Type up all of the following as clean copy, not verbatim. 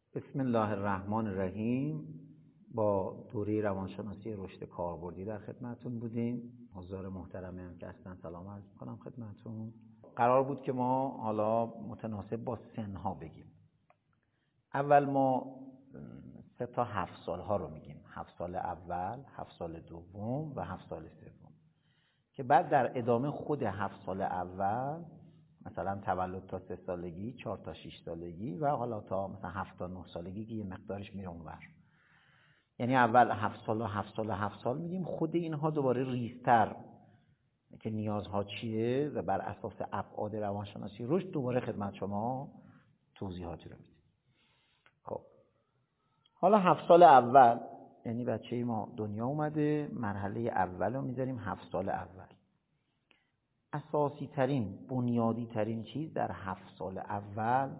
بسم الله الرحمن الرحیم. با دوره روانشناسی رشد کاربردی در خدمتتون بودیم. حضار محترمی هم که هستن سلام عرض می‌کنم خدمتتون. قرار بود که ما حالا متناسب با سنها بگیم. اول ما 3 تا 7 سالها رو میگیم. 7 سال اول، 7 سال دوم و 7 سال سوم. که بعد در ادامه خود 7 سال اول مثلا تولد تا 3 سالگی، 4 تا 6 سالگی و حالا تا مثلا 7 تا 9 سالگی که یه مقدارش میره اونور. یعنی اول 7 سال و 7 سال و 7 سال میگیم. خود اینها دوباره ریزتر که نیازها چیه و بر اساس ابعاد روانشناسی رشد دوباره خدمت شما توضیحاتی رو میدیم. خب حالا 7 سال اول یعنی بچه ما دنیا اومده، مرحله اول رو میذاریم 7 سال اول. اساسی ترین، بنیادی ترین چیز در 7 سال اول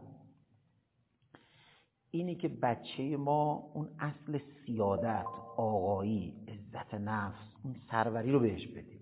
اینه که بچه ما اون اصل سیادت، آقایی، عزت نفس، اون سروری رو بهش بدیم.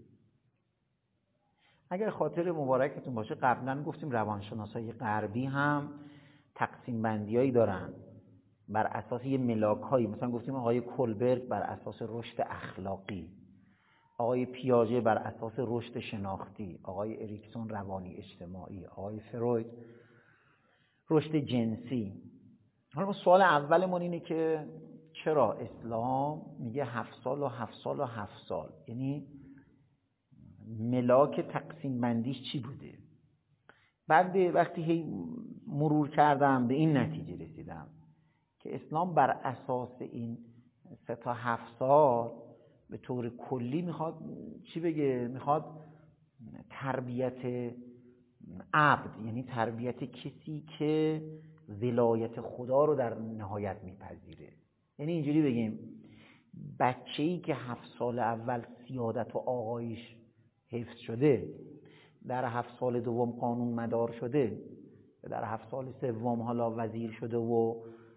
اگر خاطر مبارکتون باشه قبلا گفتیم روانشناسای غربی هم تقسیم بندیایی دارن بر اساس یه ملاک‌هایی. مثلا گفتیم آقای کولبرگ بر اساس رشد اخلاقی، آقای پیاژه بر اساس رشد شناختی، آقای اریکسون روانی اجتماعی، آقای فروید رشد جنسی. حالا سوال اولمون اینه که چرا اسلام میگه 7 سال و 7 سال و 7 سال؟ یعنی ملاک تقسیم بندیش چی بوده؟ بعد وقتی هی مرور کردم به این نتیجه رسیدم که اسلام بر اساس این 3 تا 7 سال به طور کلی میخواد چی بگه؟ میخواد تربیت عبد، یعنی تربیت کسی که ولایت خدا رو در نهایت میپذیره. یعنی اینجوری بگیم بچه‌ای که 7 سال اول سیادت و آقاییش حفظ شده، در 7 سال دوم قانون مدار شده، در 7 سال سوم حالا وزیر شده و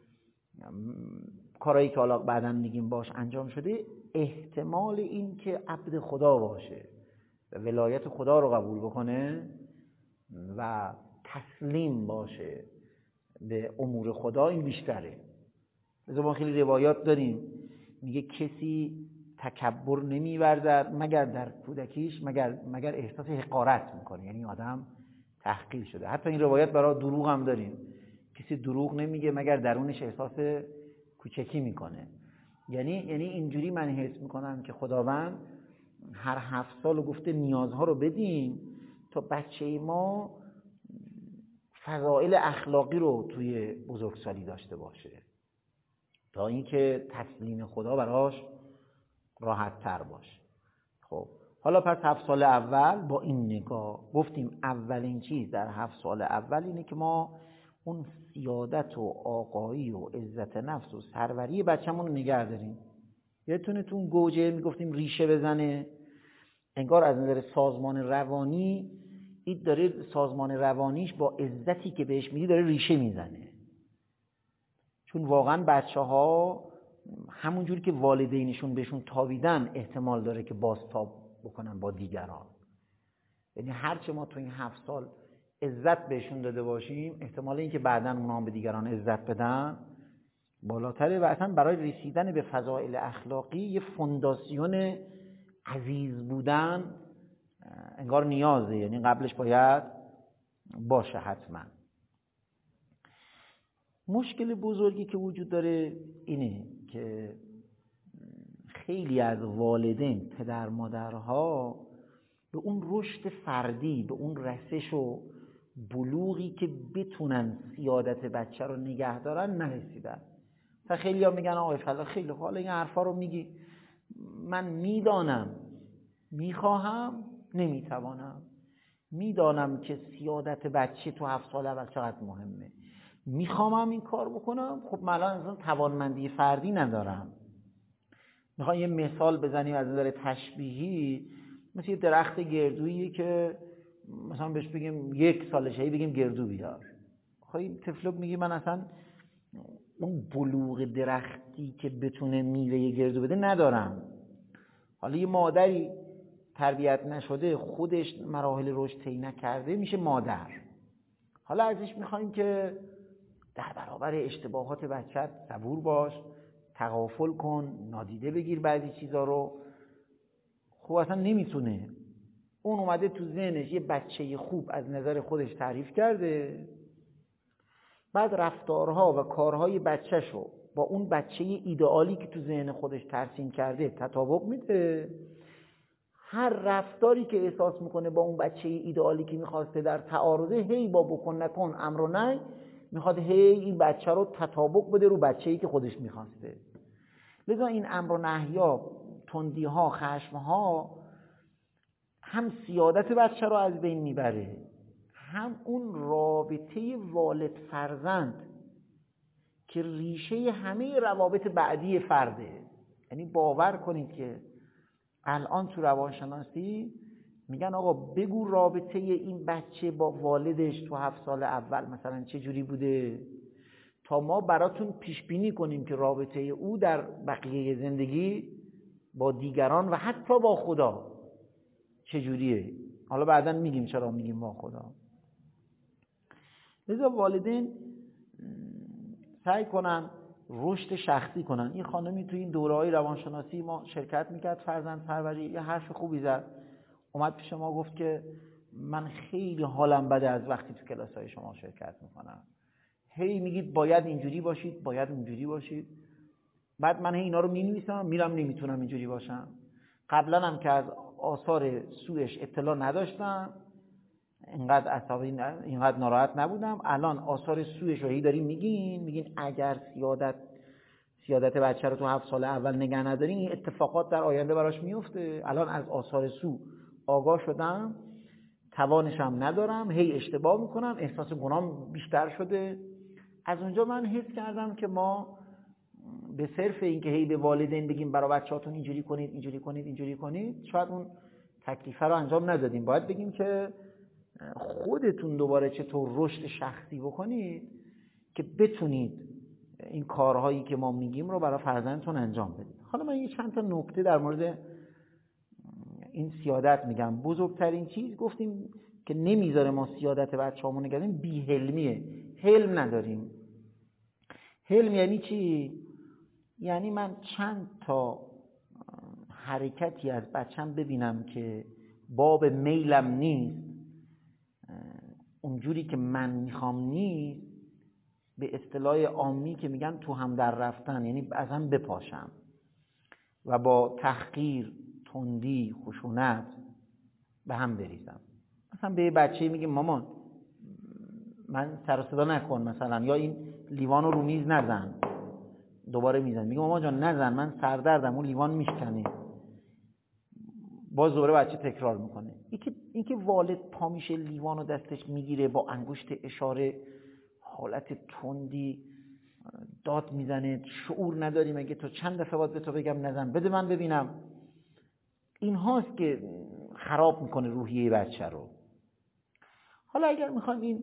کارهایی که حالا بعداً میگیم باش انجام شده، احتمال این که عبد خدا باشه و ولایت خدا رو قبول بکنه و تسلیم باشه به امور خدا این بیشتره. مثلا ما خیلی روایات داریم میگه کسی تکبر نمی‌ورزد مگر در کودکیش مگر احساس حقارت میکنه، یعنی آدم تحقیر شده. حتی این روایت برای دروغ هم داریم، کسی دروغ نمیگه مگر درونش احساس کوچکی میکنه. یعنی اینجوری من حس میکنم که خداوند هر 7 سال گفته نیازها رو بدیم تا بچه ما فضائل اخلاقی رو توی بزرگسالی داشته باشه، تا اینکه تسلیم خدا براش راحت تر باشه. خب حالا پس 7 سال اول با این نگاه گفتیم اولین چیز در 7 سال اول اینه که ما اون سیادت و آقایی و عزت نفس و سروری بچه‌مون رو نگه داریم. یادتونه تو اون گوجه میگفتیم ریشه بزنه؟ انگار از نظر سازمان روانی این داره سازمان روانیش با عزتی که بهش میدی داره ریشه میزنه. چون واقعا بچه‌ها همونجوری که والدینشون بهشون تابیدن احتمال داره که بازتاب بکنن با دیگران. یعنی هرچه ما تو این 7 سال عزت بهشون داده باشیم احتمال این که بعداً اونها هم به دیگران عزت بدن بالاتره و اصلا برای رسیدن به فضائل اخلاقی یه فونداسیون عزیز بودن انگار نیازه، یعنی قبلش باید باشه حتما. مشکل بزرگی که وجود داره اینه که خیلی از والدین، پدر مادرها به اون رشد فردی، به اون رسش و بلوغی که بتونن سیادت بچه رو نگه دارن نرسیدن. و خیلی ها میگن آقای فلا خیلی حالا این حرفا رو میگی، من میدانم، میخواهم، نمیتوانم. میدانم که سیادت بچه تو 7 سال اول چقدر مهمه، میخوامم این کار بکنم، خب من الان اصلا توانمندی فردی ندارم. میخوام یه مثال بزنیم از نظر تشبیهی، مثل یه درخت گردویی که مثلا بهش بگیم 1 سالشه بگیم گردو بیار، خب این طفلک میگه من اصلا اون بلوغ درختی که بتونه میوه گردو بده ندارم. حالا یه مادری تربیت نشده، خودش مراحل رشد طی نکرده، میشه مادر. حالا ازش میخوایم که در برابر اشتباهات بچت صبور باش، تغافل کن، نادیده بگیر بعضی چیزا رو. خب اصلا نمیتونه، اون اومده تو ذهنش یه بچه خوب از نظر خودش تعریف کرده، بعد رفتارها و کارهای بچه‌شو با اون بچه ایدئالی که تو ذهن خودش ترسیم کرده تطابق میده. هر رفتاری که احساس میکنه با اون بچه ایدئالی که میخواسته در تعارضه، هی با بکن نکن امر و نهی میخواد هی این بچه رو تطابق بده رو بچه‌ای که خودش میخواسته. لذا این امر و نهی‌ها، تندی‌ها، خشم‌ها هم سیادت بچه رو از بین میبره، هم اون رابطه والد فرزند که ریشه همه روابط بعدی فرده. یعنی باور کنید که الان تو روانشناسی میگن آقا بگو رابطه این بچه با والدش تو 7 سال اول مثلا چه جوری بوده، تا ما براتون پیش بینی کنیم که رابطه او در بقیه زندگی با دیگران و حتی با خدا چه جوریه. حالا بعداً میگیم چرا میگیم با خدا. لذا والدین سعی کنن رشد شخصی کنن. این خانمی تو این دوره‌های روانشناسی ما شرکت میکرد، فرزند پروری، یه حرف خوبی زد، اومد پیش ما گفت که من خیلی حالم بده از وقتی تو کلاس‌های شما شرکت میکنم، هی میگید باید اینجوری باشید، باید اونجوری باشید، بعد من هی اینا رو مینویسم، میرم نمیتونم اینجوری باشم. قبلا هم که از آثار سوءش اطلاع نداشتم، اینقدر عصبی، اینقدر ناراحت نبودم، الان آثار سوءش رو هی داریم میگین اگر سیادت بچه رو تو 7 سال اول نگه ندارین این اتفاقات در آینده براش میفته. الان از آثار سوء آگاه شدم، توانش هم ندارم، هی اشتباه میکنم، احساس گناهم بیشتر شده. از اونجا من حس کردم که ما به صرف این که هی به والدین بگیم برای بچه‌هاتون اینجوری کنید، اینجوری کنید، اینجوری کنید، شاید اون تکلیف رو انجام ندادیم. باید بگیم که خودتون دوباره چطور رشد شخصی بکنید که بتونید این کارهایی که ما میگیم رو برای فرزندتون انجام بدید. حالا من یه چند تا نکته در مورد این سیادت میگم. بزرگترین چیز گفتیم که نمیذاره ما سیادت بچه‌هامون نگردیم، بی‌حلمیه. حلم نداریم. حلم یعنی چی؟ یعنی من چند تا حرکتی از بچم ببینم که باب میلم نیست، اونجوری که من میخوام نیست، به اصطلاح عامی که میگن تو هم در رفتن، یعنی ازم بپاشم و با تحقیر، تندی، خشونت به هم بریزم. مثلا به یه بچه میگم مامان من سر و صدا نکن مثلا، یا این لیوانو رو میز نزن، دوباره میزن، میگم مامان جان نزن من سردردم، اون لیوان میشکنه، باز دوباره بچه تکرار میکنه. این که والد پا میشه لیوانو دستش میگیره، با انگشت اشاره حالت تندی داد میزنه، شعور نداری مگه تو چند دفعه باید به تو بگم نزن، بده من ببینم. این هاست که خراب میکنه روحیه بچه رو. حالا اگر میخوایم این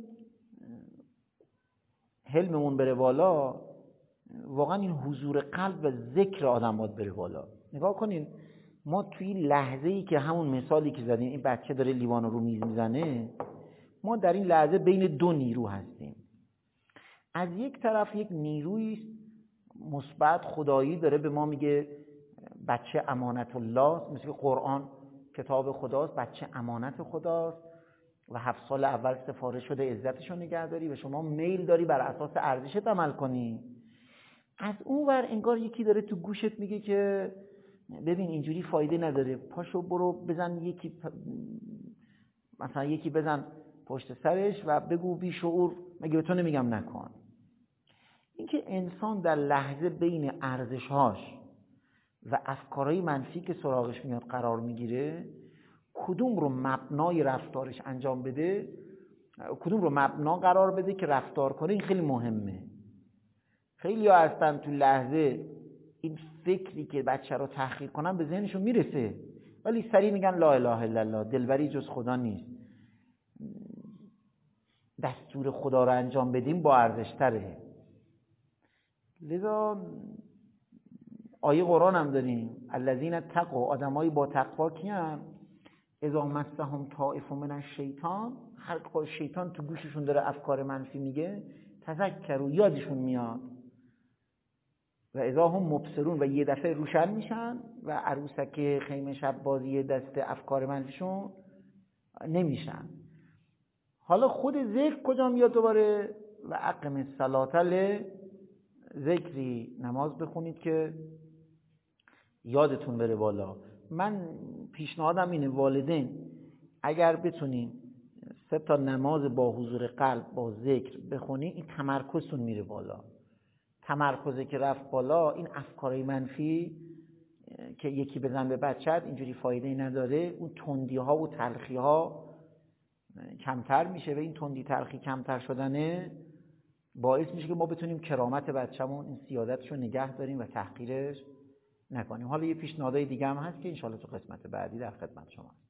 حلممون بره بالا، واقعا این حضور قلب و ذکر آدم باید بره بالا. نگاه کنین ما توی لحظه‌ای که همون مثالی که زدیم، این بچه داره لیوان رو میز میزنه، ما در این لحظه بین دو نیرو هستیم. از یک طرف یک نیروی مثبت خدایی داره به ما میگه بچه امانت الله است، مثل قرآن کتاب خداست، بچه امانت خداست و 7 سال اول سفارش شده عزتشو نگهداری و شما میل داری بر اساس ارزشت عمل کنی. از اون ور انگار یکی داره تو گوشت میگه که ببین اینجوری فایده نداره، پاشو برو بزن مثلا یکی بزن پشت سرش و بگو بی شعور مگه به تو نمیگم نکن. اینکه انسان در لحظه بین ارزش‌هاش و افکارهای منفی که سراغش میاد قرار میگیره، کدوم رو مبنای رفتارش انجام بده، کدوم رو مبنا قرار بده که رفتار کنه، این خیلی مهمه. خیلی ها هستن تو لحظه این فکری که بچه رو تحقیر کنن به ذهنشون میرسه، ولی سریع میگن لا اله الا الله، دلبری جز خدا نیست، دستور خدا رو انجام بدیم با ارزش تره. لذا آیه قرآن هم داریم الذین اتقوا، آدمایی با تقوا کیان؟ اذا مسهم طائف من الشیطان، هر شیطان تو گوششون داره افکار منفی میگه، تذکروا، یادشون میاد، و اذا هم مبصرون، و یه دفعه روشن میشن و عروسک خیمه شب بازی دست افکار منفیشون نمیشن. حالا خود ذکر کجا میاد دوباره؟ و اقم الصلاة ذکری، نماز بخونید که یادتون بره بالا. من پیشنهادم اینه والدین اگر بتونین 3 تا نماز با حضور قلب با ذکر بخونین، این تمرکزتون میره بالا. تمرکزی که رفت بالا، این افکارهای منفی که یکی بزن به بچت اینجوری فایده نداره، اون تندی ها و تلخی ها کمتر میشه و این تندی تلخی کمتر شدنه باعث میشه که ما بتونیم کرامت بچه‌مون، این سیادتشو نگه داریم و تحقیرش نکنیم. حالا یه پیشنهادای دیگه هم هست که انشالله تو قسمت بعدی در خدمت شما